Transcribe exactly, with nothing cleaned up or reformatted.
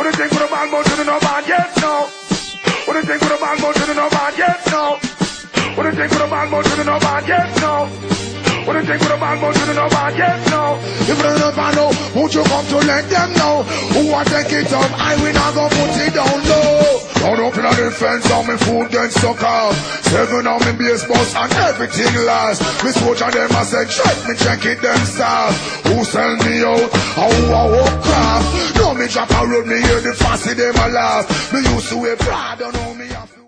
What do you think with a man more to the no man yet no? What do you think with a man more to the no man yet no? What do you think with a man more to the no man yet no? What do you think with a man more to the no man yet no? If you don't know, won't you come to let them know? Who want take it up, I will not go put it down low. Down up in the fence, on me food then suck off. Seven on me base bus and everything last. Me switch on them, I said, check me, check it them staff. Who sell me out, and who a walk craft? No me drop a road, me hear the fussy them a laugh. Me used to a pride, don't know me.